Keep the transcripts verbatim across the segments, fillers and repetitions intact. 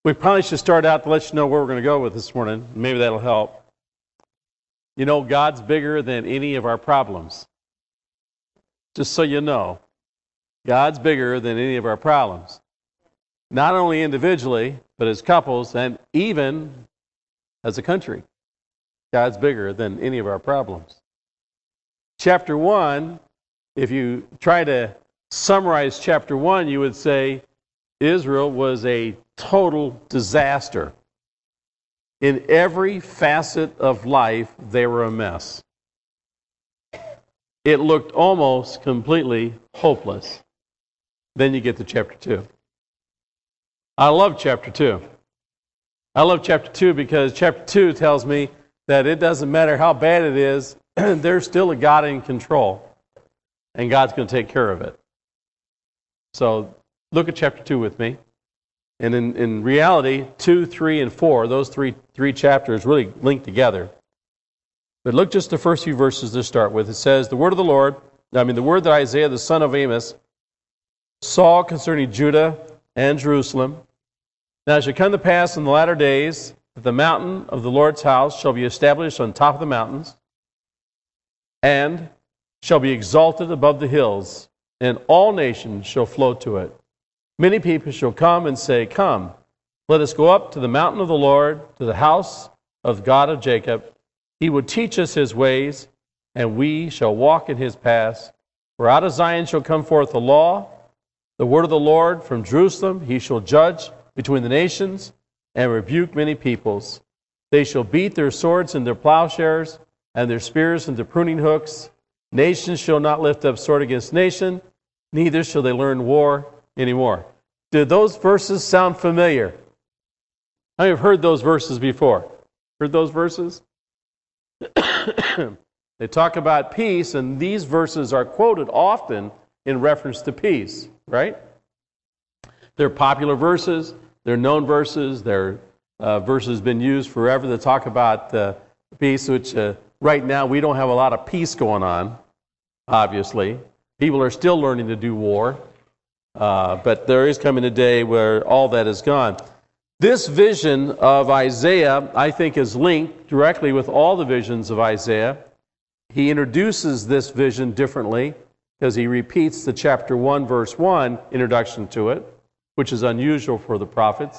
We probably should start out to let you know where we're going to go with this morning. Maybe that'll help. You know, God's bigger than any of our problems. Just so you know, God's bigger than any of our problems. Not only individually, but as couples and even as a country. God's bigger than any of our problems. Chapter one, if you try to summarize chapter one, you would say Israel was a total disaster. In every facet of life, they were a mess. It looked almost completely hopeless. Then you get to chapter two. I love chapter two. I love chapter two because chapter two tells me that it doesn't matter how bad it is, there's still a God in control. And God's going to take care of it. So look at chapter two with me. And in, in reality, two, three, and four, those three, three chapters really link together. But look just the first few verses to start with. It says, the word of the Lord, I mean the word that Isaiah the son of Amos saw concerning Judah and Jerusalem. Now it shall come to pass in the latter days that the mountain of the Lord's house shall be established on top of the mountains, and shall be exalted above the hills, and all nations shall flow to it. Many people shall come and say, come, let us go up to the mountain of the Lord, to the house of the God of Jacob. He will teach us his ways, and we shall walk in his paths. For out of Zion shall come forth the law, the word of the Lord from Jerusalem. He shall judge between the nations and rebuke many peoples. They shall beat their swords into plowshares, and their spears into pruning hooks. Nation shall not lift up sword against nation, neither shall they learn war anymore. Did those verses sound familiar? I have heard those verses before. Heard those verses? They talk about peace, and these verses are quoted often in reference to peace, right? They're popular verses. They're known verses. They're uh, verses been used forever to talk about uh, peace, which uh, right now we don't have a lot of peace going on, obviously. People are still learning to do war. Uh, but there is coming a day where all that is gone. This vision of Isaiah, I think, is linked directly with all the visions of Isaiah. He introduces this vision differently because he repeats the chapter one, verse one introduction to it, which is unusual for the prophets.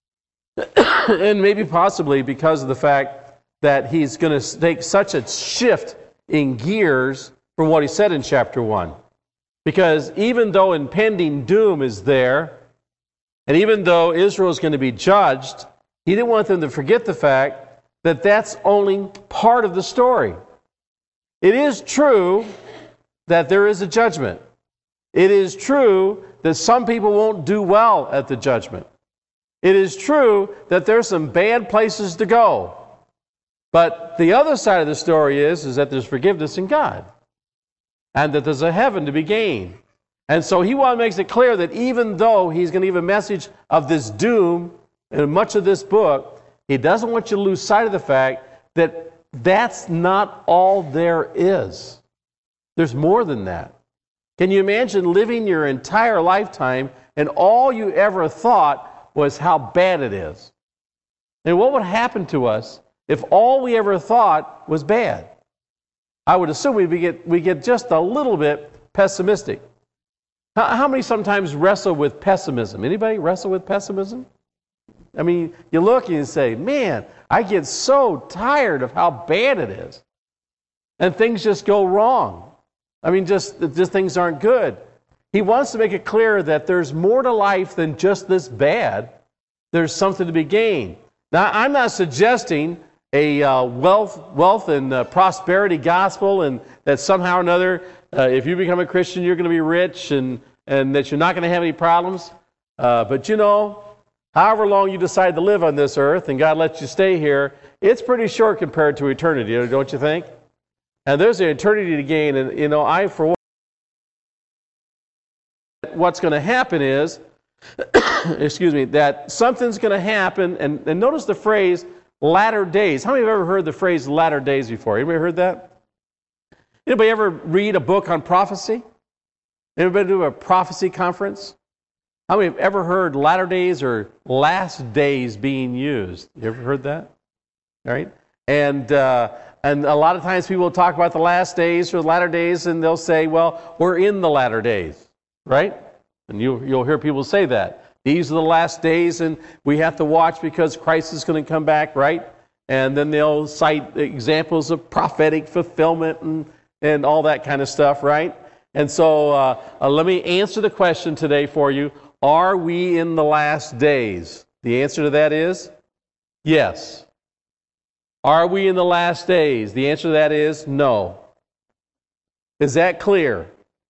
And maybe possibly because of the fact that he's going to take such a shift in gears from what he said in chapter one. Because even though impending doom is there, and even though Israel is going to be judged, he didn't want them to forget the fact that that's only part of the story. It is true that there is a judgment. It is true that some people won't do well at the judgment. It is true that there's some bad places to go. But the other side of the story is, is that there's forgiveness in God. And that there's a heaven to be gained. And so he makes it clear that even though he's going to give a message of this doom in much of this book, he doesn't want you to lose sight of the fact that that's not all there is. There's more than that. Can you imagine living your entire lifetime and all you ever thought was how bad it is? And what would happen to us if all we ever thought was bad? I would assume we get we get just a little bit pessimistic. How, how many sometimes wrestle with pessimism? Anybody wrestle with pessimism? I mean, you look and you say, man, I get so tired of how bad it is. And things just go wrong. I mean, just, just things aren't good. He wants to make it clear that there's more to life than just this bad. There's something to be gained. Now, I'm not suggesting a uh, wealth, wealth and uh, prosperity gospel, and that somehow or another, uh, if you become a Christian, you're going to be rich, and, and that you're not going to have any problems. Uh, but you know, however long you decide to live on this earth, and God lets you stay here, it's pretty short compared to eternity, don't you think? And there's an eternity to gain, and you know, I for one, what's going to happen is, excuse me, that something's going to happen, and, and notice the phrase, latter days. How many have ever heard the phrase latter days before? Anybody heard that? Anybody ever read a book on prophecy? Anybody do a prophecy conference? How many have ever heard latter days or last days being used? You ever heard that? All right? And uh, and a lot of times people will talk about the last days or the latter days, and they'll say, well, we're in the latter days, right? And you, you'll hear people say that. These are the last days, and we have to watch because Christ is going to come back, right? And then they'll cite examples of prophetic fulfillment and, and all that kind of stuff, right? And so uh, uh, let me answer the question today for you. Are we in the last days? The answer to that is yes. Are we in the last days? The answer to that is no. Is that clear?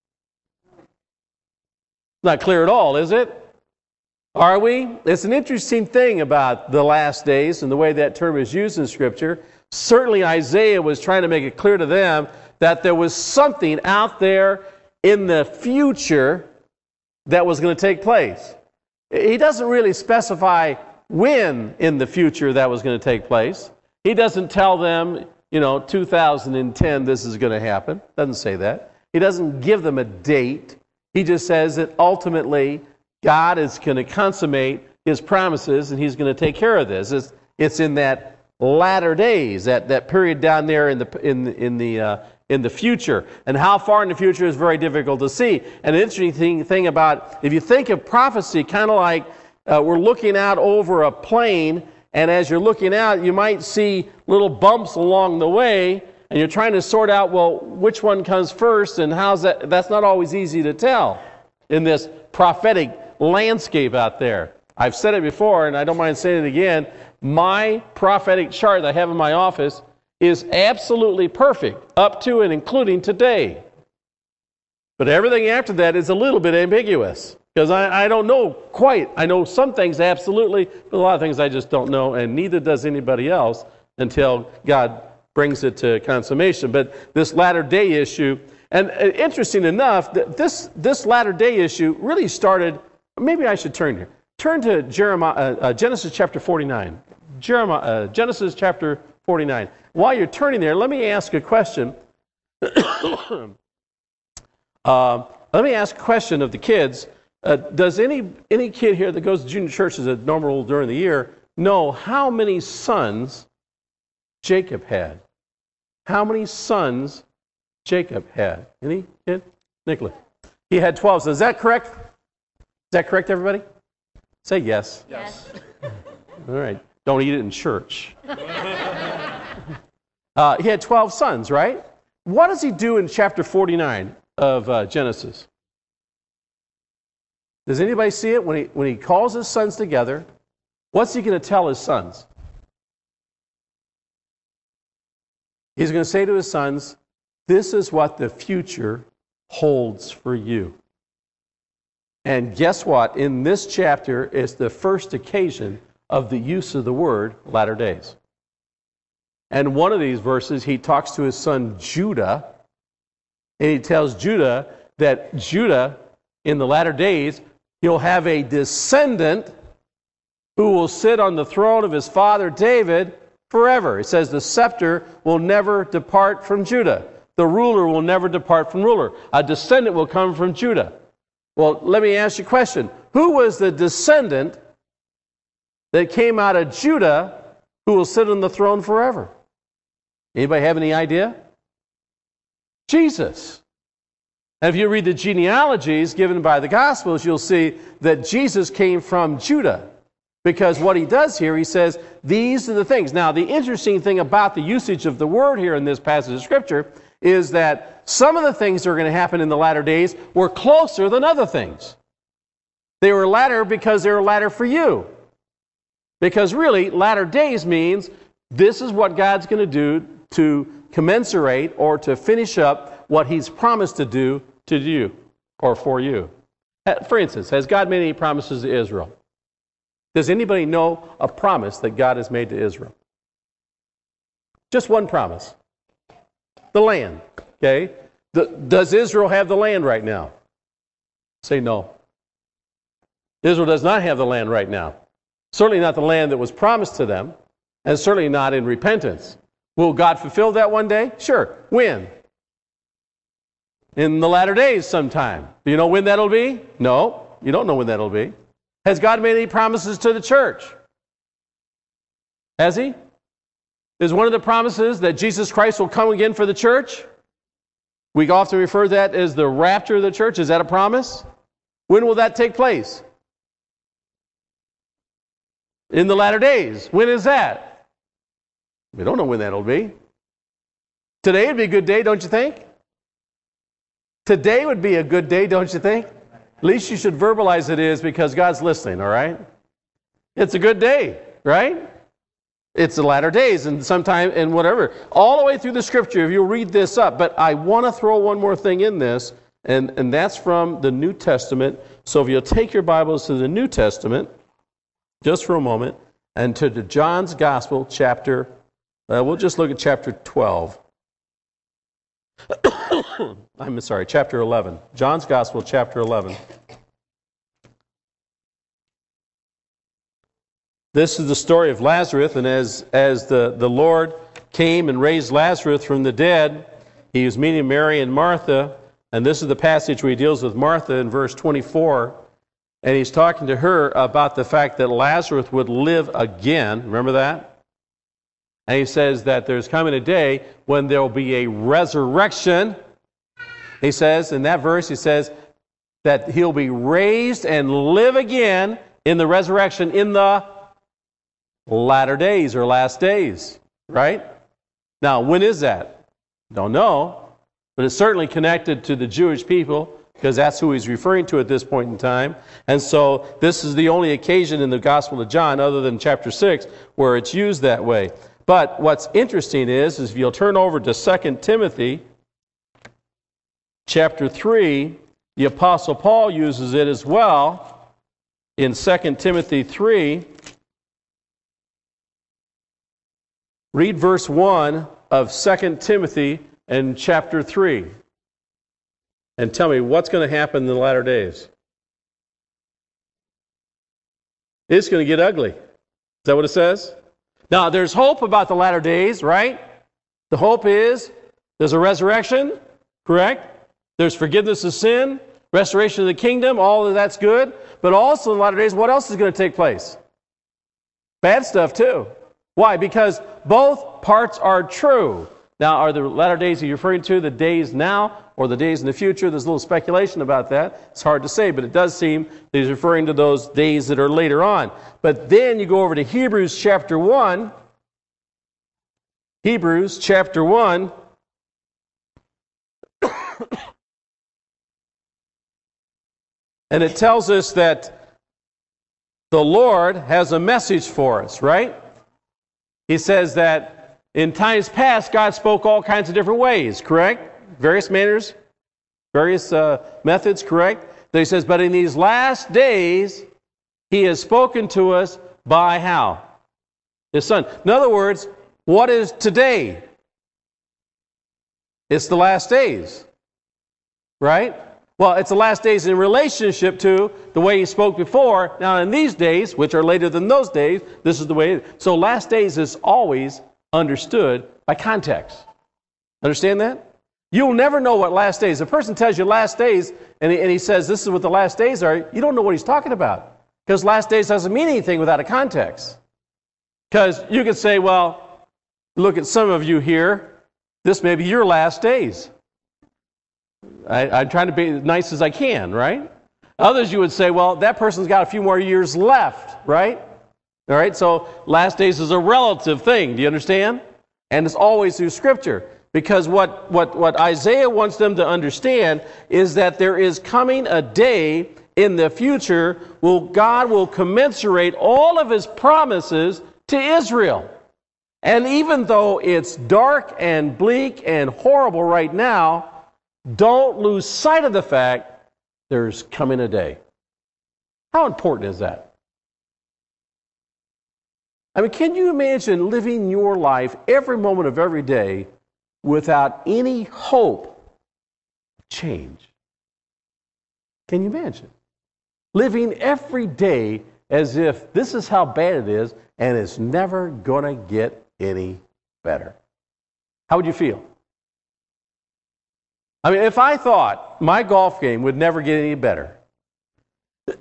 Not clear at all, is it? Are we? It's an interesting thing about the last days and the way that term is used in Scripture. Certainly Isaiah was trying to make it clear to them that there was something out there in the future that was going to take place. He doesn't really specify when in the future that was going to take place. He doesn't tell them, you know, two thousand ten this is going to happen. Doesn't say that. He doesn't give them a date. He just says that ultimately God is going to consummate His promises and He's going to take care of this. It's, it's in that latter days, that, that period down there in the in in the uh, in the future. And how far in the future is very difficult to see. And an interesting thing, thing about, if you think of prophecy, kind of like uh, we're looking out over a plane, and as you're looking out, you might see little bumps along the way, and you're trying to sort out, well, which one comes first, and how's that? That's not always easy to tell in this prophetic landscape out there. I've said it before, and I don't mind saying it again. My prophetic chart that I have in my office is absolutely perfect, up to and including today. But everything after that is a little bit ambiguous, because I, I don't know quite. I know some things absolutely, but a lot of things I just don't know, and neither does anybody else until God brings it to consummation. But this latter day issue, and interesting enough, this, this latter day issue really started, maybe I should turn here. Turn to Jeremiah, uh, uh, Genesis chapter forty-nine. Jeremiah, uh, Genesis chapter forty-nine. While you're turning there, let me ask a question. uh, let me ask a question of the kids. Uh, does any any kid here that goes to junior church as a normal during the year know how many sons Jacob had? How many sons Jacob had? Any kid? Nicholas. He had twelve sons. Is that correct? Is that correct, everybody? Say yes. Yes. All right. Don't eat it in church. uh, he had twelve sons, right? What does he do in chapter forty-nine of uh, Genesis? Does anybody see it? When he, when he calls his sons together, what's he going to tell his sons? He's going to say to his sons, this is what the future holds for you. And guess what? In this chapter is the first occasion of the use of the word latter days. And one of these verses, he talks to his son Judah, and he tells Judah that Judah, in the latter days, he'll have a descendant who will sit on the throne of his father David forever. It says the scepter will never depart from Judah. The ruler will never depart from ruler. A descendant will come from Judah. Well, let me ask you a question. Who was the descendant that came out of Judah who will sit on the throne forever? Anybody have any idea? Jesus. And if you read the genealogies given by the Gospels, you'll see that Jesus came from Judah. Because what he does here, he says, these are the things. Now, the interesting thing about the usage of the word here in this passage of Scripture is that some of the things that are going to happen in the latter days were closer than other things. They were latter because they were latter for you. Because really, latter days means this is what God's going to do to commensurate or to finish up what He's promised to do to you or for you. For instance, has God made any promises to Israel? Does anybody know a promise that God has made to Israel? Just one promise. The land. Okay? The, does Israel have the land right now? Say no. Israel does not have the land right now. Certainly not the land that was promised to them, and certainly not in repentance. Will God fulfill that one day? Sure. When? In the latter days sometime. Do you know when that'll be? No. You don't know when that'll be. Has God made any promises to the church? Has He? Is one of the promises that Jesus Christ will come again for the church? We often refer to that as the rapture of the church. Is that a promise? When will that take place? In the latter days. When is that? We don't know when that'll be. Today would be a good day, don't you think? Today would be a good day, don't you think? At least you should verbalize it is, because God's listening, all right? It's a good day, right? It's the latter days, and sometime, and whatever. All the way through the Scripture, if you'll read this up. But I want to throw one more thing in this, and, and that's from the New Testament. So if you'll take your Bibles to the New Testament, just for a moment, and to the John's Gospel, chapter, uh, we'll just look at chapter twelve. I'm sorry, chapter eleven. John's Gospel, chapter eleven. This is the story of Lazarus, and as, as the, the Lord came and raised Lazarus from the dead, He was meeting Mary and Martha, and this is the passage where He deals with Martha in verse twenty-four, and He's talking to her about the fact that Lazarus would live again. Remember that? And He says that there's coming a day when there will be a resurrection. He says, in that verse, He says that He'll be raised and live again in the resurrection in the latter days or last days, right? Now, when is that? Don't know, but it's certainly connected to the Jewish people, because that's who He's referring to at this point in time. And so this is the only occasion in the Gospel of John, other than chapter six, where it's used that way. But what's interesting is, is if you'll turn over to Second Timothy chapter three, the Apostle Paul uses it as well in Second Timothy three. Read verse one of Second Timothy and chapter three. And tell me what's going to happen in the latter days. It's going to get ugly. Is that what it says? Now, there's hope about the latter days, right? The hope is there's a resurrection, correct? There's forgiveness of sin, restoration of the kingdom, all of that's good. But also in the latter days, what else is going to take place? Bad stuff too. Why? Because both parts are true. Now, are the latter days you're referring to the days now or the days in the future? There's a little speculation about that. It's hard to say, but it does seem that he's referring to those days that are later on. But then you go over to Hebrews chapter one. Hebrews chapter one. And it tells us that the Lord has a message for us, right? He says that in times past, God spoke all kinds of different ways, correct? Various manners, various uh, methods, correct? Then he says, but in these last days, He has spoken to us by how? His Son. In other words, what is today? It's the last days, right? Well, it's the last days in relationship to the way He spoke before. Now, in these days, which are later than those days, this is the way it is. So last days is always understood by context. Understand that? You'll never know what last days. If a person tells you last days, and he, and he says this is what the last days are, you don't know what he's talking about. Because last days doesn't mean anything without a context. Because you could say, well, look at some of you here. This may be your last days. I, I'm trying to be as nice as I can, right? Others you would say, well, that person's got a few more years left, right? All right, so last days is a relative thing. Do you understand? And it's always through Scripture. Because what, what, what Isaiah wants them to understand is that there is coming a day in the future where God will commensurate all of His promises to Israel. And even though it's dark and bleak and horrible right now, don't lose sight of the fact there's coming a day. How important is that? I mean, can you imagine living your life every moment of every day without any hope of change? Can you imagine? Living every day as if this is how bad it is and it's never going to get any better. How would you feel? I mean, if I thought my golf game would never get any better,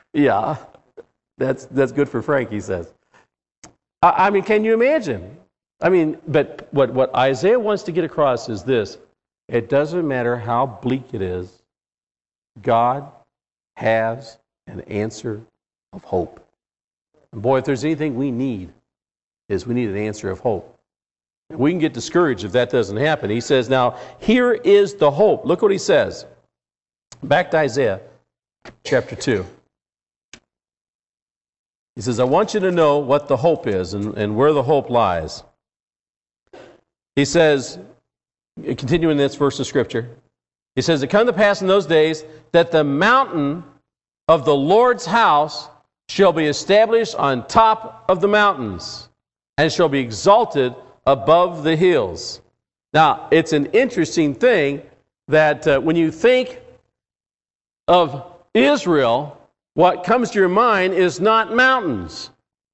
Yeah, that's that's good for Frank, he says. I, I mean, can you imagine? I mean, but what, what Isaiah wants to get across is this. It doesn't matter how bleak it is, God has an answer of hope. And boy, if there's anything we need, is we need an answer of hope. And we can get discouraged if that doesn't happen. He says, now, here is the hope. Look what he says. Back to Isaiah chapter two. He says, I want you to know what the hope is and, and where the hope lies. He says, continuing this verse of Scripture, he says, it come to pass in those days that the mountain of the Lord's house shall be established on top of the mountains and shall be exalted above the hills. Now, it's an interesting thing that uh, when you think of Israel, what comes to your mind is not mountains.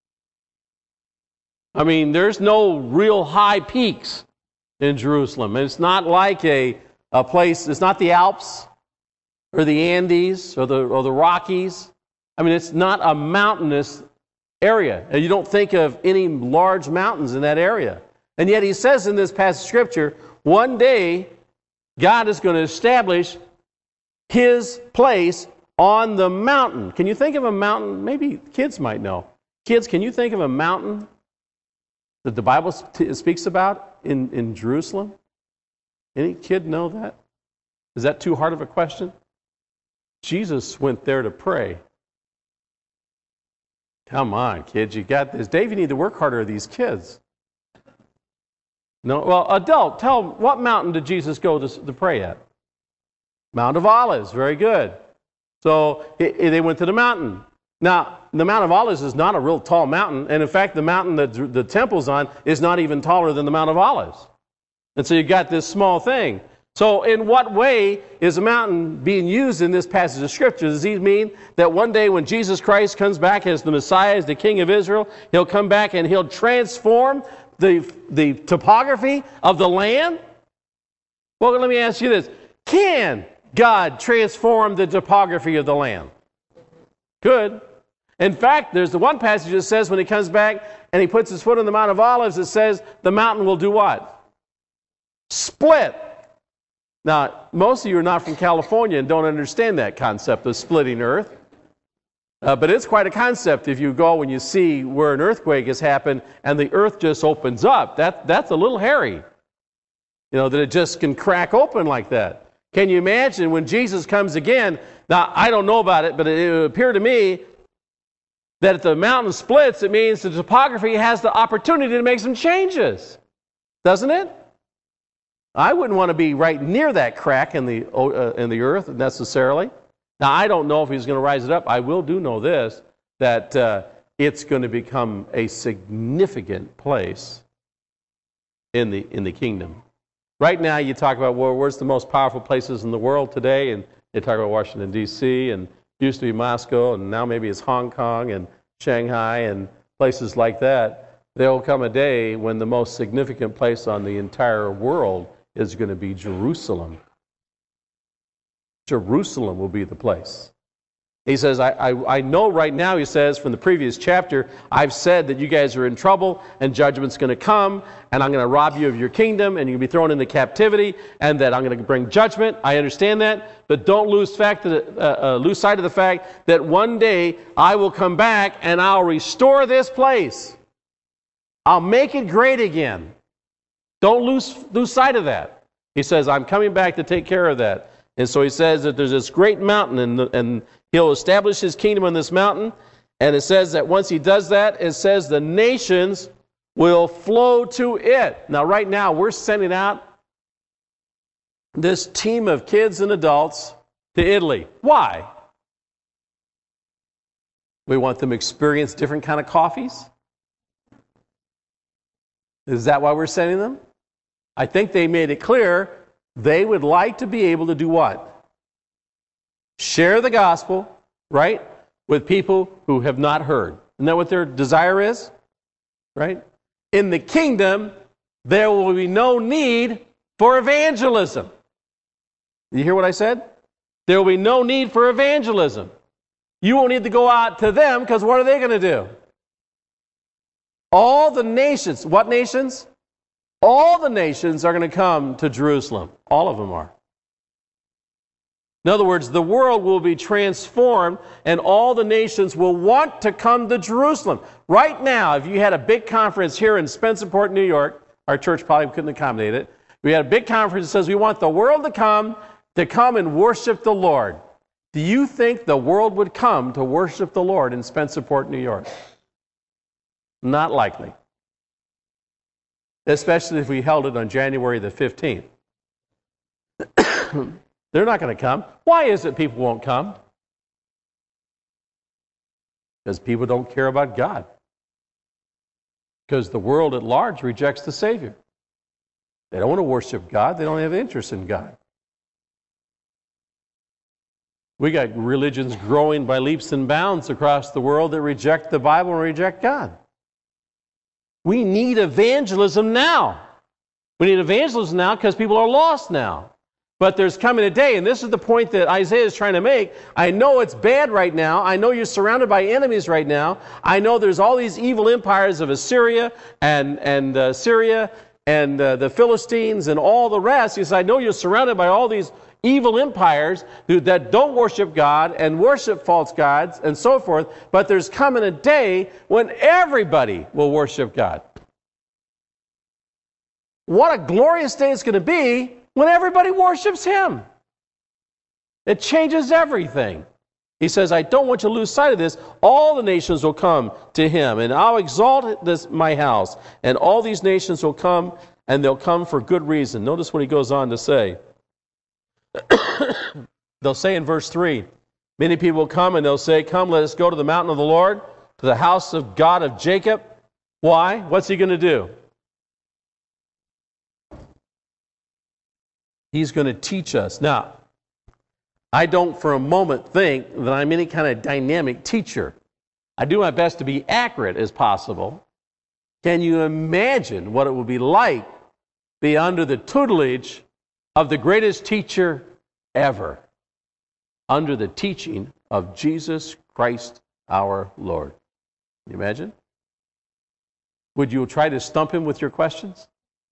I mean, there's no real high peaks in Jerusalem. It's not like a, a place, it's not the Alps or the Andes or the, or the Rockies. I mean, it's not a mountainous area. And you don't think of any large mountains in that area. And yet he says in this passage of Scripture, one day God is going to establish His place on the mountain. Can you think of a mountain? Maybe kids might know. Kids, can you think of a mountain that the Bible speaks about in, in Jerusalem? Any kid know that? Is that too hard of a question? Jesus went there to pray. Come on, kids, you got this. Dave, you need to work harder with these kids. No, well, adult, tell them, what mountain did Jesus go to, to pray at? Mount of Olives, very good. So it, it, they went to the mountain. Now, the Mount of Olives is not a real tall mountain, and in fact, the mountain that the temple's on is not even taller than the Mount of Olives. And so you've got this small thing. So in what way is a mountain being used in this passage of Scripture? Does he mean that one day when Jesus Christ comes back as the Messiah, as the King of Israel, He'll come back and He'll transform the, the topography of the land? Well, let me ask you this. Can God transform the topography of the land? Good. In fact, there's the one passage that says when He comes back and He puts His foot on the Mount of Olives, it says the mountain will do what? Split. Now, most of you are not from California and don't understand that concept of splitting earth. Uh, but it's quite a concept if you go and you see where an earthquake has happened and the earth just opens up. That, that's a little hairy. You know, that it just can crack open like that. Can you imagine when Jesus comes again? Now, I don't know about it, but it would appear to me that if the mountain splits, it means the topography has the opportunity to make some changes. Doesn't it? I wouldn't want to be right near that crack in the, uh, in the earth necessarily. Now, I don't know if He's going to rise it up. I will do know this, that uh, it's going to become a significant place in the, in the kingdom. Right now, you talk about, well, where's the most powerful places in the world today? And you talk about Washington, D C, and it used to be Moscow, and now maybe it's Hong Kong and Shanghai and places like that. There will come a day when the most significant place on the entire world is going to be Jerusalem. Jerusalem will be the place. He says, I, I, I know right now, he says, from the previous chapter, I've said that you guys are in trouble and judgment's going to come and I'm going to rob you of your kingdom and you're going to be thrown into captivity and that I'm going to bring judgment. I understand that, but don't lose, fact that, uh, uh, lose sight of the fact that one day I will come back and I'll restore this place. I'll make it great again. Don't lose, lose sight of that. He says, I'm coming back to take care of that. And so he says that there's this great mountain and, and He'll establish His kingdom on this mountain. And it says that once He does that, it says the nations will flow to it. Now, right now, we're sending out this team of kids and adults to Italy. Why? We want them to experience different kind of coffees. Is that why we're sending them? I think they made it clear they would like to be able to do what? Share the gospel, right, with people who have not heard. Isn't that what their desire is? Right? In the kingdom, there will be no need for evangelism. You hear what I said? There will be no need for evangelism. You won't need to go out to them because what are they going to do? All the nations, what nations? All the nations are going to come to Jerusalem. All of them are. In other words, the world will be transformed and all the nations will want to come to Jerusalem. Right now, if you had a big conference here in Spencerport, New York, our church probably couldn't accommodate it. We had a big conference that says we want the world to come, to come and worship the Lord. Do you think the world would come to worship the Lord in Spencerport, New York? Not likely. Especially if we held it on January the fifteenth. They're not going to come. Why is it people won't come? Because people don't care about God. Because the world at large rejects the Savior. They don't want to worship God. They don't have interest in God. We got religions growing by leaps and bounds across the world that reject the Bible and reject God. We need evangelism now. We need evangelism now because people are lost now. But there's coming a day, and this is the point that Isaiah is trying to make. I know it's bad right now. I know you're surrounded by enemies right now. I know there's all these evil empires of Assyria and, and uh, Syria and uh, the Philistines and all the rest. He says, I know you're surrounded by all these evil empires that don't worship God and worship false gods and so forth. But there's coming a day when everybody will worship God. What a glorious day it's going to be when everybody worships Him. It changes everything. He says, I don't want you to lose sight of this. All the nations will come to Him, and I'll exalt this my house, and all these nations will come, and they'll come for good reason. Notice what he goes on to say. They'll say in verse three, many people will come, and they'll say, come, let us go to the mountain of the Lord, to the house of God of Jacob. Why? What's He going to do? He's going to teach us. Now, I don't for a moment think that I'm any kind of dynamic teacher. I do my best to be accurate as possible. Can you imagine what it would be like to be under the tutelage of the greatest teacher ever, under the teaching of Jesus Christ our Lord? Can you imagine? Would you try to stump Him with your questions?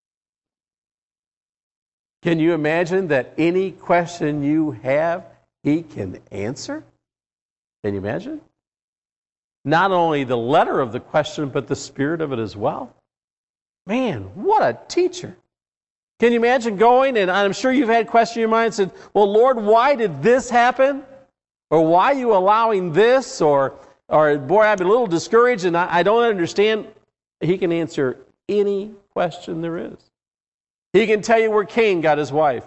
Can you imagine that any question you have, He can answer? Can you imagine? Not only the letter of the question, but the spirit of it as well. Man, what a teacher. Can you imagine going, and I'm sure you've had questions in your mind and said, well, Lord, why did this happen? Or why are you allowing this? Or, or boy, I've been a little discouraged and I, I don't understand. He can answer any question there is. He can tell you where Cain got his wife.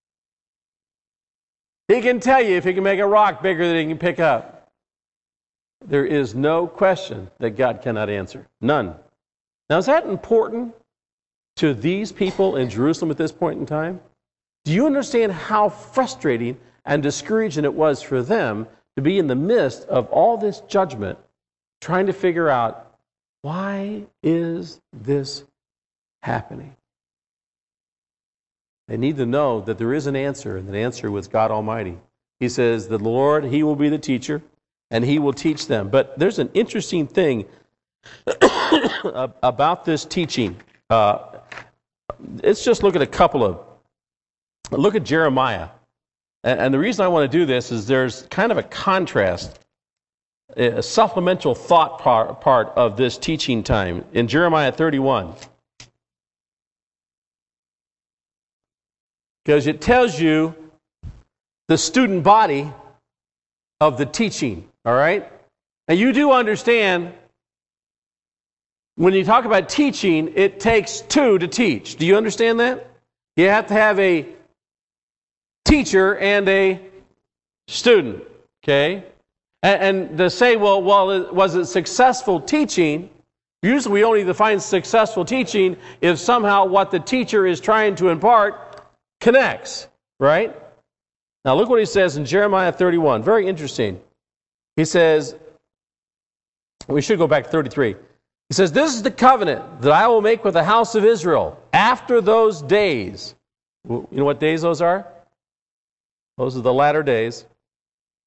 He can tell you if he can make a rock bigger than he can pick up. There is no question that God cannot answer. None. Now, is that important to these people in Jerusalem at this point in time? Do you understand how frustrating and discouraging it was for them to be in the midst of all this judgment, trying to figure out, why is this happening? They need to know that there is an answer, and the answer was God Almighty. He says, the Lord, He will be the teacher, and He will teach them. But there's an interesting thing about this teaching. Uh, let's just look at a couple of, look at Jeremiah. And, and the reason I want to do this is there's kind of a contrast, a supplemental thought part, part of this teaching time in Jeremiah thirty-one. Because it tells you the student body of the teaching, all right? And you do understand, when you talk about teaching, it takes two to teach. Do you understand that? You have to have a teacher and a student, okay? And, and to say, well, well, was it successful teaching? Usually we only define successful teaching if somehow what the teacher is trying to impart connects, right? Now look what he says in Jeremiah thirty-one. Very interesting. He says, we should go back to thirty-three. He says, this is the covenant that I will make with the house of Israel after those days. You know what days those are? Those are the latter days.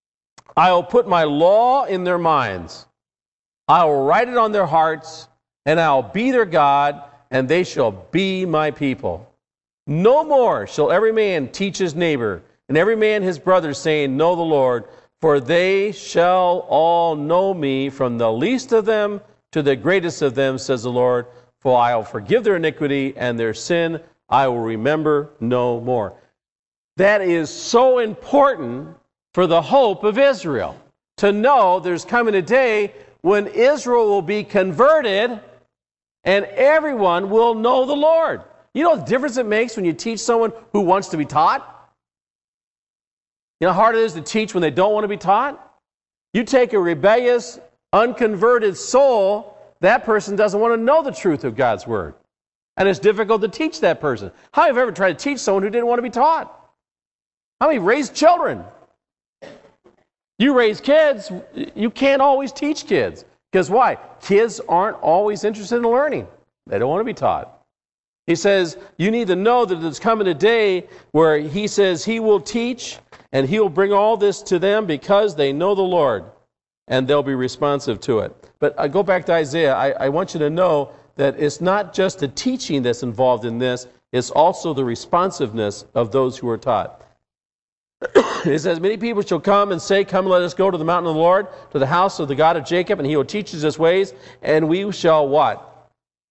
I will put my law in their minds. I will write it on their hearts, and I will be their God, and they shall be my people. No more shall every man teach his neighbor, and every man his brother, saying, Know the Lord, for they shall all know me, from the least of them to the greatest of them, says the Lord, for I will forgive their iniquity, and their sin I will remember no more. That is so important for the hope of Israel, to know there's coming a day when Israel will be converted and everyone will know the Lord. You know the difference it makes when you teach someone who wants to be taught? You know how hard it is to teach when they don't want to be taught? You take a rebellious, unconverted soul, that person doesn't want to know the truth of God's Word. And it's difficult to teach that person. How many have ever tried to teach someone who didn't want to be taught? How many raised children? You raise kids, you can't always teach kids. Because why? Kids aren't always interested in learning. They don't want to be taught. He says, you need to know that there's coming a day where he says he will teach and he will bring all this to them because they know the Lord and they'll be responsive to it. But I go back to Isaiah. I, I want you to know that it's not just the teaching that's involved in this, it's also the responsiveness of those who are taught. It says, many people shall come and say, Come, let us go to the mountain of the Lord, to the house of the God of Jacob, and he will teach us his ways, and we shall what?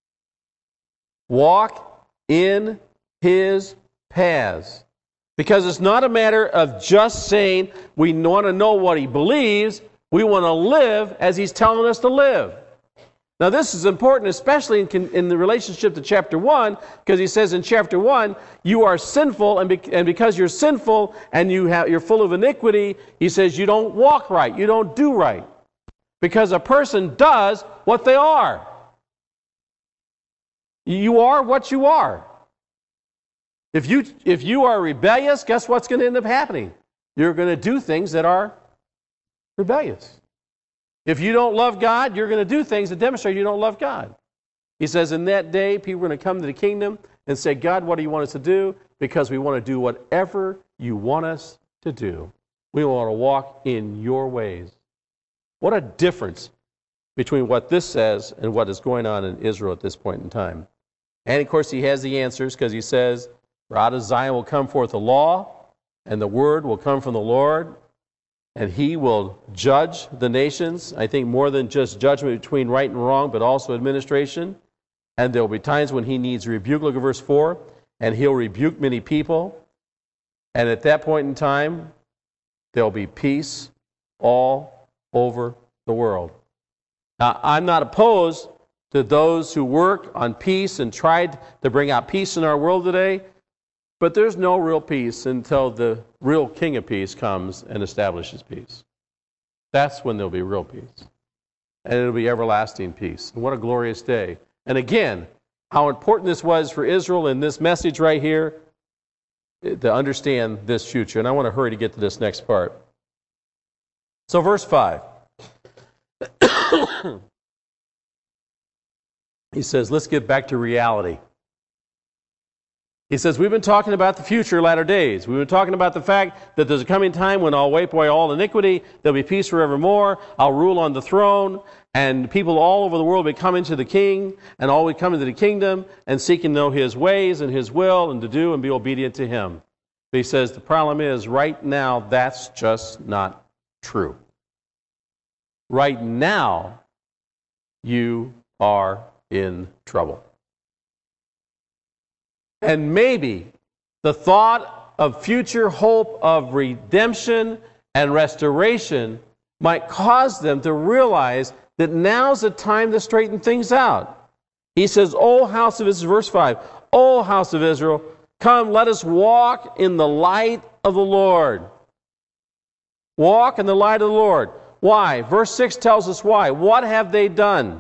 Walk in his paths. Because it's not a matter of just saying we want to know what he believes, we want to live as he's telling us to live. Now this is important, especially in, in the relationship to chapter one, because he says in chapter one, you are sinful, and, be, and because you're sinful and you have, you're full of iniquity, he says you don't walk right, you don't do right. Because a person does what they are. You are what you are. If you, if you are rebellious, guess what's going to end up happening? You're going to do things that are rebellious. If you don't love God, you're going to do things that demonstrate you don't love God. He says in that day, people are going to come to the kingdom and say, God, what do you want us to do? Because we want to do whatever you want us to do. We want to walk in your ways. What a difference between what this says and what is going on in Israel at this point in time. And of course, he has the answers because he says, For out of Zion will come forth the law, and the word will come from the Lord, and he will judge the nations. I think more than just judgment between right and wrong, but also administration. And there will be times when he needs rebuke. Look at verse four. And he'll rebuke many people. And at that point in time, there will be peace all over the world. Now, I'm not opposed to those who work on peace and tried to bring out peace in our world today. But there's no real peace until the real King of Peace comes and establishes peace. That's when there'll be real peace. And it'll be everlasting peace. And what a glorious day. And again, how important this was for Israel in this message right here to understand this future. And I want to hurry to get to this next part. So verse five. He says, let's get back to reality. He says, we've been talking about the future latter days. We've been talking about the fact that there's a coming time when I'll wipe away all iniquity. There'll be peace forevermore. I'll rule on the throne. And people all over the world will be coming to the King and all will come into the kingdom and seeking to know his ways and his will and to do and be obedient to him. But he says the problem is right now that's just not true. Right now you are in trouble. And maybe the thought of future hope of redemption and restoration might cause them to realize that now's the time to straighten things out. He says, O house of Israel, verse five, O house of Israel, come, let us walk in the light of the Lord. Walk in the light of the Lord. Why? Verse six tells us why. What have they done?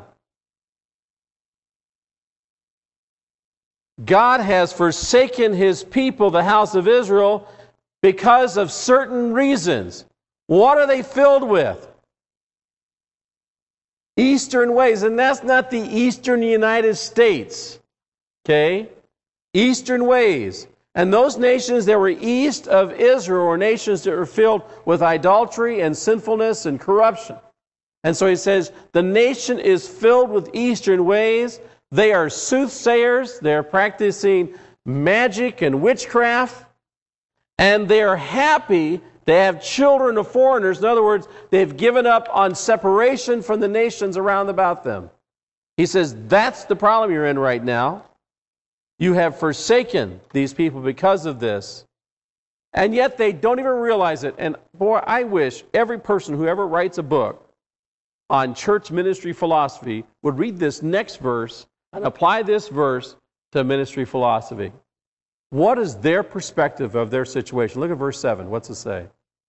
God has forsaken his people, the house of Israel, because of certain reasons. What are they filled with? Eastern ways. And that's not the eastern United States. Okay? Eastern ways. And those nations that were east of Israel were nations that were filled with idolatry and sinfulness and corruption. And so he says, the nation is filled with eastern ways. They are soothsayers. They're practicing magic and witchcraft. And they are happy to have children of foreigners. In other words, they've given up on separation from the nations around about them. He says, that's the problem you're in right now. You have forsaken these people because of this. And yet they don't even realize it. And boy, I wish every person who ever writes a book on church ministry philosophy would read this next verse and apply this verse to ministry philosophy. What is their perspective of their situation? Look at verse seven. What's it say?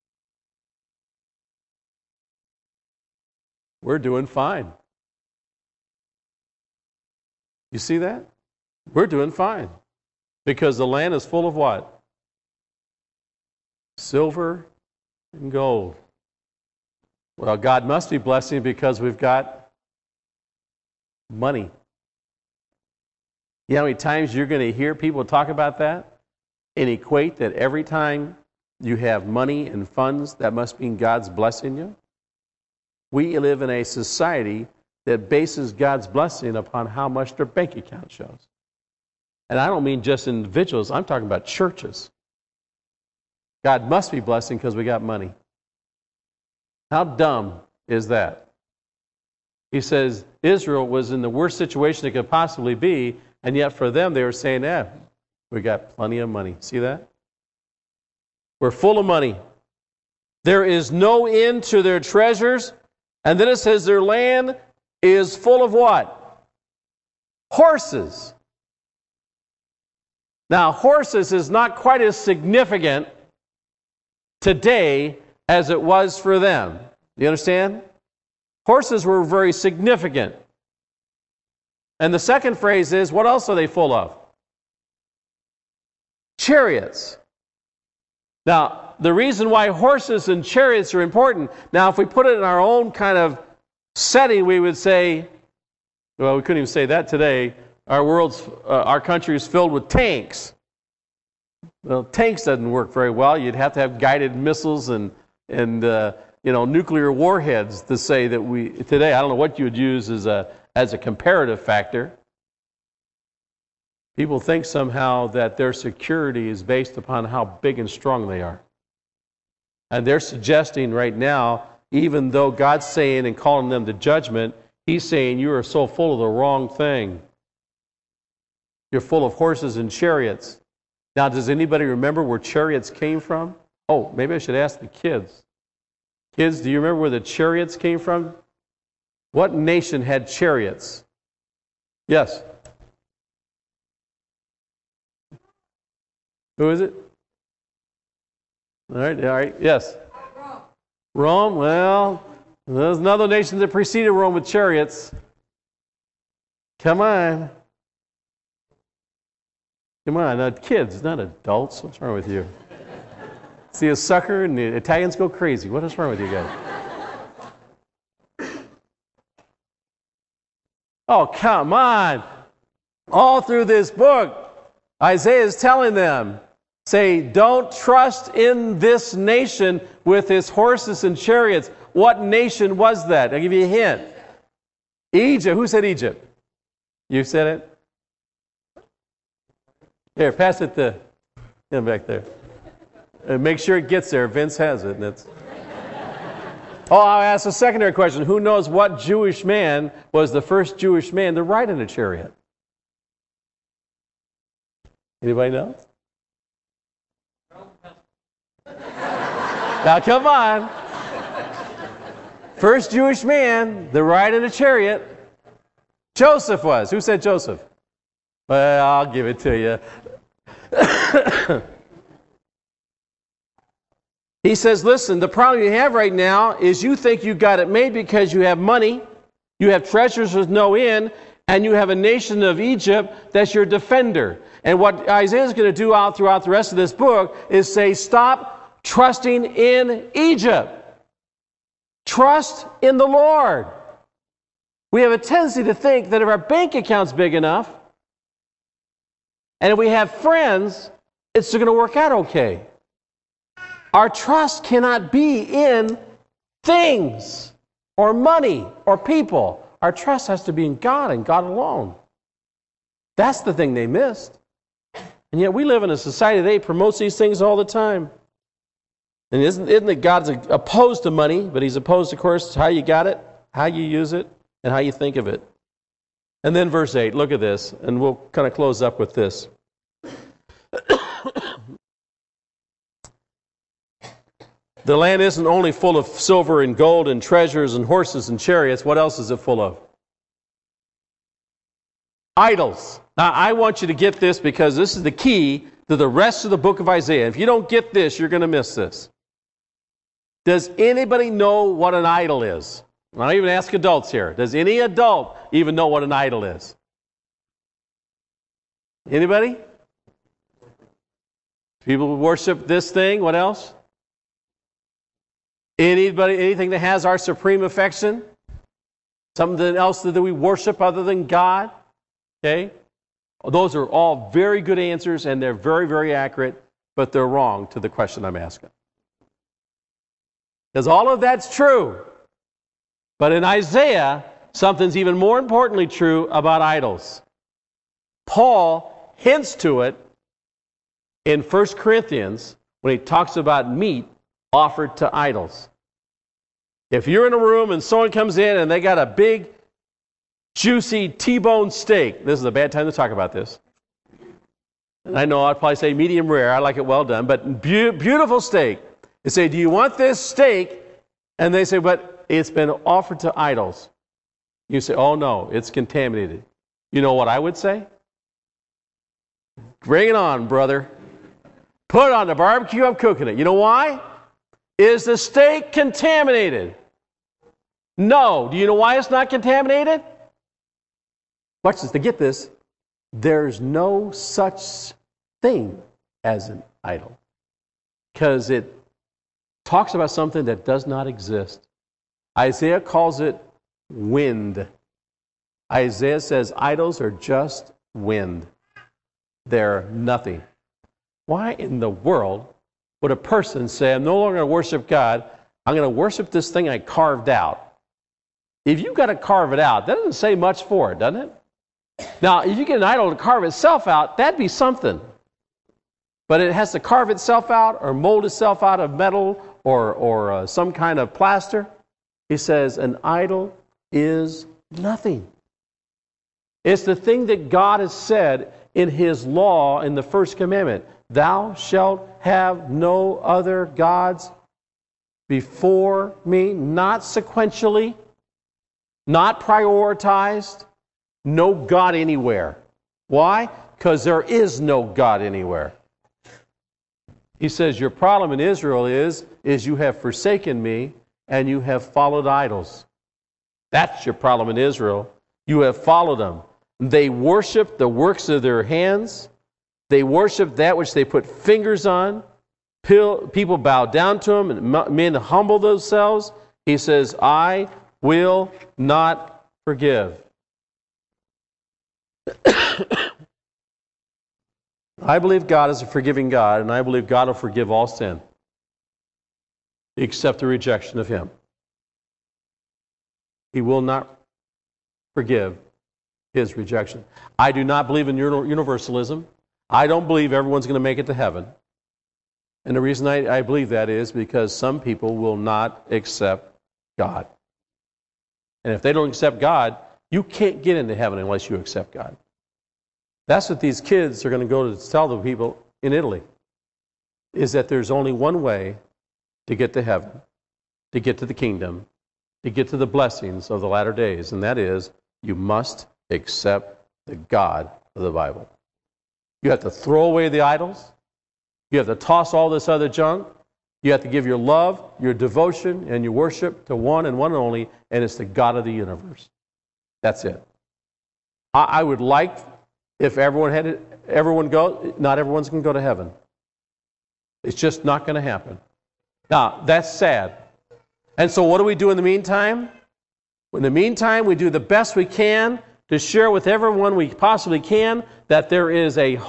We're doing fine. You see that? We're doing fine. Because the land is full of what? Silver and gold. Well, God must be blessing because we've got money. You know how many times you're going to hear people talk about that and equate that every time you have money and funds, that must mean God's blessing you? We live in a society that bases God's blessing upon how much their bank account shows. And I don't mean just individuals, I'm talking about churches. God must be blessing because we got money. How dumb is that? He says Israel was in the worst situation it could possibly be, and yet for them they were saying, eh, we got plenty of money. See that? We're full of money. There is no end to their treasures. And then it says their land is full of what? Horses. Now, horses is not quite as significant today as it was for them. Do you understand? Horses were very significant. And the second phrase is, what else are they full of? Chariots. Now, the reason why horses and chariots are important, now if we put it in our own kind of setting, we would say, well, we couldn't even say that today. Our world's, uh, our country is filled with tanks. Well, tanks doesn't work very well. You'd have to have guided missiles and and uh, you know nuclear warheads to say that we today. I don't know what you would use as a as a comparative factor. People think somehow that their security is based upon how big and strong they are, and they're suggesting right now, even though God's saying and calling them to judgment, He's saying you are so full of the wrong thing. You're full of horses and chariots. Now, does anybody remember where chariots came from? Oh, maybe I should ask the kids. Kids, do you remember where the chariots came from? What nation had chariots? Yes. Who is it? All right, all right, yes. Rome. Rome, well, there's another nation that preceded Rome with chariots. Come on. Come on, uh, kids, not adults. What's wrong with you? See a sucker and the Italians go crazy. What is wrong with you guys? Oh, come on. All through this book, Isaiah is telling them, say, don't trust in this nation with its horses and chariots. What nation was that? I'll give you a hint. Egypt. Who said Egypt? You said it? Here, pass it to him back there. And make sure it gets there. Vince has it. And it's... Oh, I'll ask a secondary question. Who knows what Jewish man was the first Jewish man to ride in a chariot? Anybody know? Now, come on. First Jewish man to ride in a chariot. Joseph was. Who said Joseph? Well, I'll give it to you. He says, listen, the problem you have right now is you think you got it made because you have money, you have treasures with no end, and you have a nation of Egypt that's your defender. And what Isaiah is going to do out throughout the rest of this book is say, stop trusting in Egypt. Trust in the Lord. We have a tendency to think that if our bank account's big enough, and if we have friends it's going to work out okay. Our trust cannot be in things or money or people. Our trust has to be in God and God alone. That's the thing they missed. And yet we live in a society that promotes these things all the time. And isn't, isn't it God's opposed to money, but He's opposed, of course, to how you got it, how you use it, and how you think of it. And then verse eight, look at this, and we'll kind of close up with this. The land isn't only full of silver and gold and treasures and horses and chariots. What else is it full of? Idols. Now, I want you to get this because this is the key to the rest of the book of Isaiah. If you don't get this, you're going to miss this. Does anybody know what an idol is? I'll even ask adults here. Does any adult even know what an idol is? Anybody? People who worship this thing. What else? Anybody, anything that has our supreme affection? Something else that we worship other than God? Okay? Those are all very good answers, and they're very, very accurate, but they're wrong to the question I'm asking. Because all of that's true. But in Isaiah, something's even more importantly true about idols. Paul hints to it in First Corinthians when he talks about meat offered to idols. If you're in a room and someone comes in and they got a big, juicy T-bone steak, this is a bad time to talk about this. And I know I'd probably say medium rare, I like it well done, but be- beautiful steak. You say, do you want this steak? And they say, but it's been offered to idols. You say, oh no, it's contaminated. You know what I would say? Bring it on, brother. Put it on the barbecue, I'm cooking it. You know why? Is the steak contaminated? No. Do you know why it's not contaminated? Watch this, to get this. There's no such thing as an idol. Because it talks about something that does not exist. Isaiah calls it wind. Isaiah says idols are just wind. They're nothing. Why in the world would a person say, I'm no longer going to worship God, I'm going to worship this thing I carved out? If you've got to carve it out, that doesn't say much for it, doesn't it? Now, if you get an idol to carve itself out, that'd be something. But it has to carve itself out or mold itself out of metal or, or uh, some kind of plaster. He says an idol is nothing. It's the thing that God has said in His law in the first commandment. Thou shalt have no other gods before me, not sequentially, not prioritized, no God anywhere. Why? Because there is no God anywhere. He says, your problem in Israel is, is you have forsaken me and you have followed idols. That's your problem in Israel. You have followed them. They worship the works of their hands. They worship that which they put fingers on. People bow down to them, and men humble themselves. He says, I will not forgive. I believe God is a forgiving God, and I believe God will forgive all sin, except the rejection of Him. He will not forgive His rejection. I do not believe in universalism. I don't believe everyone's going to make it to heaven. And the reason I, I believe that is because some people will not accept God. And if they don't accept God, you can't get into heaven unless you accept God. That's what these kids are going to go to tell the people in Italy, is that there's only one way to get to heaven, to get to the kingdom, to get to the blessings of the latter days, and that is you must accept the God of the Bible. You have to throw away the idols. You have to toss all this other junk. You have to give your love, your devotion, and your worship to one and one only, and it's the God of the universe. That's it. I, I would like, if everyone had it, everyone go, not everyone's going to go to heaven. It's just not going to happen. Now, that's sad. And so what do we do in the meantime? In the meantime, we do the best we can to share with everyone we possibly can that there is a hope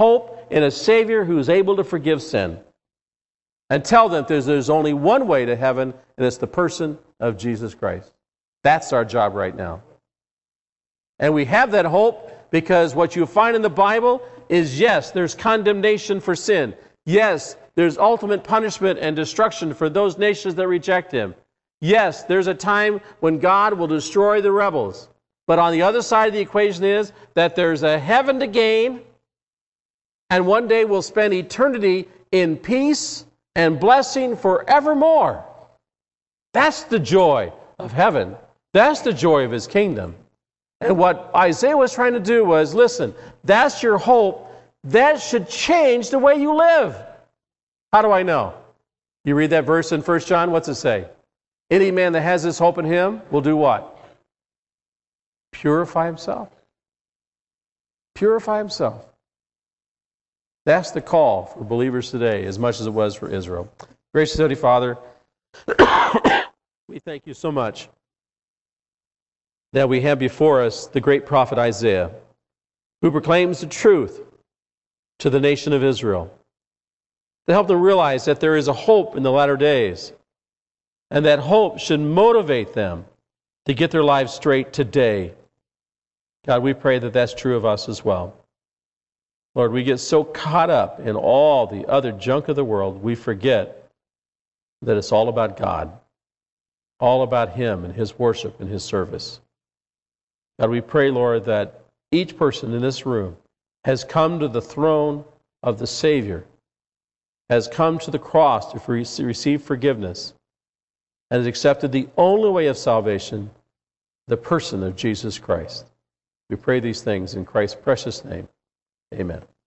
in a Savior who's able to forgive sin. And tell them there's, there's only one way to heaven, and it's the person of Jesus Christ. That's our job right now. And we have that hope because what you find in the Bible is, yes, there's condemnation for sin. Yes, there's ultimate punishment and destruction for those nations that reject Him. Yes, there's a time when God will destroy the rebels. But on the other side of the equation is that there's a heaven to gain, and one day we'll spend eternity in peace and blessing forevermore. That's the joy of heaven. That's the joy of His kingdom. And what Isaiah was trying to do was, listen, that's your hope. That should change the way you live. How do I know? You read that verse in First John, what's it say? Any man that has this hope in Him will do what? Purify himself. Purify himself. That's the call for believers today, as much as it was for Israel. Gracious Heavenly Father, we thank you so much that we have before us the great prophet Isaiah, who proclaims the truth to the nation of Israel, to help them realize that there is a hope in the latter days, and that hope should motivate them to get their lives straight today. God, we pray that that's true of us as well. Lord, we get so caught up in all the other junk of the world, we forget that it's all about God, all about Him and His worship and His service. God, we pray, Lord, that each person in this room has come to the throne of the Savior, has come to the cross to receive forgiveness, and has accepted the only way of salvation, the person of Jesus Christ. We pray these things in Christ's precious name. Amen.